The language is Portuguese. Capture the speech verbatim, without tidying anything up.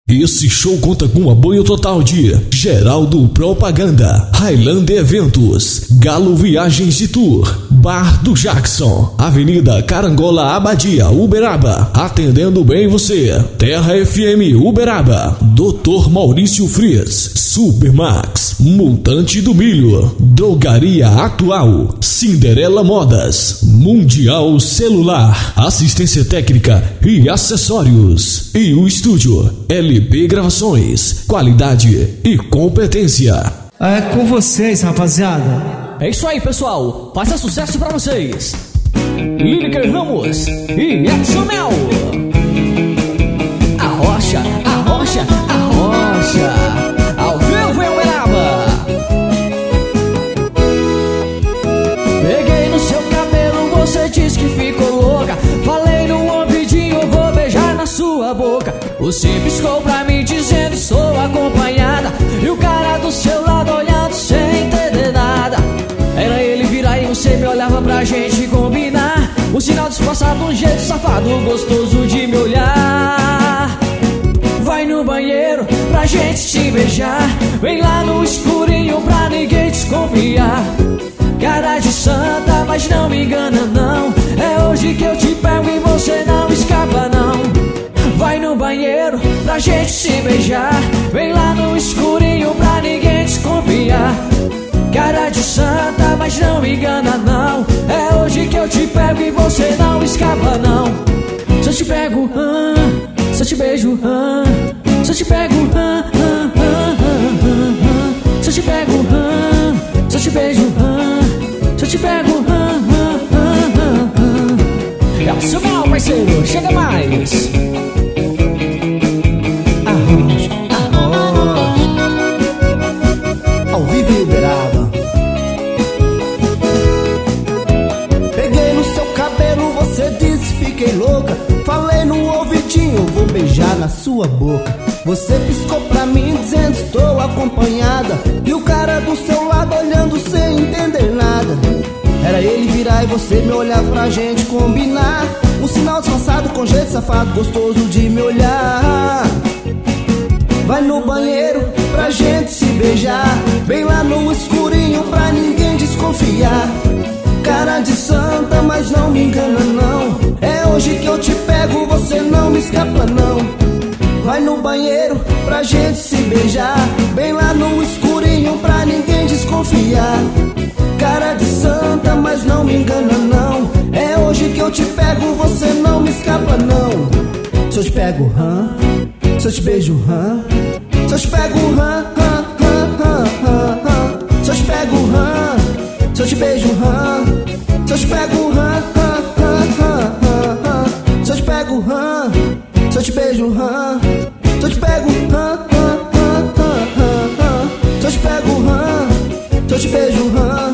Esse show conta com o apoio total de Geraldo Propaganda, Highlander Eventos, Galo Viagens de Tour, Bar do Jackson, Avenida Carangola Abadia, Uberaba, atendendo bem você, Terra F M Uberaba, doutor Maurício Frias, Supermax, Montante do Milho, Drogaria Atual, Cinderela Modas, Mundial Celular, Assistência Técnica e Acessórios, e o estúdio L P Gravações, qualidade e competência. É com vocês, rapaziada. É isso aí, pessoal. Faça sucesso pra vocês. Lineker Ramos e Edson Mel. A rocha, a rocha, a rocha. Ao vivo em Uberaba. Peguei no seu cabelo, você disse que ficou louca. Falei no ouvidinho, eu vou beijar na sua boca. Você piscou pra mim dizendo sou acompanhada. E o cara do seu lado olhando sem entender nada. Era ele virar e você me olhava pra gente combinar. Um sinal disfarçado, um jeito safado, gostoso de me olhar. Vai no banheiro pra gente se beijar. Vem lá no escurinho pra ninguém desconfiar. Cara de santa, mas não me engana não. É hoje que eu te pego e você não escapa não. Vai no banheiro pra gente se beijar. Vem lá no escurinho pra ninguém desconfiar. Cara de santa, mas não me engana não. É hoje que eu te pego e você não escapa não. Se eu te pego, ah, se eu te beijo, ah, se eu te pego, ah, ah, ah, ah, ah, se eu te pego, ah, se eu te beijo, ah, se eu te pego, ah, ah, ah, ah, ah. É o seu mal, parceiro, chega mais. Ao vivo em Uberaba. Peguei no seu cabelo, você disse fiquei louca. Falei no ouvidinho, vou beijar na sua boca. Você piscou pra mim dizendo estou acompanhada. E o cara do seu lado olhando sem entender nada. Era ele virar e você me olhar pra gente combinar. Um sinal disfarçado com jeito safado, gostoso de me olhar. Vai no banheiro pra gente se beijar. Bem lá no escurinho pra ninguém desconfiar. Cara de santa, mas não me engana não. É hoje que eu te pego, você não me escapa não. Vai no banheiro pra gente se beijar. Bem lá no escurinho pra ninguém desconfiar. Cara de santa, mas não me engana não. É hoje que eu te pego, você não me escapa não. Se eu te pego, hã? Se eu te beijo, hã? Se eu te pego, hã, hã, hã, hã, hã, hã. Se eu te pego, hã? Se eu te beijo, hã? Se eu te pego, hã, hã, hã, hã, hã, hã. Se eu te pego, hã? Se eu te beijo, hã? Se eu te pego, hã, hã, hã, hã, hã. Se eu te pego, hã? Se eu te beijo, hã?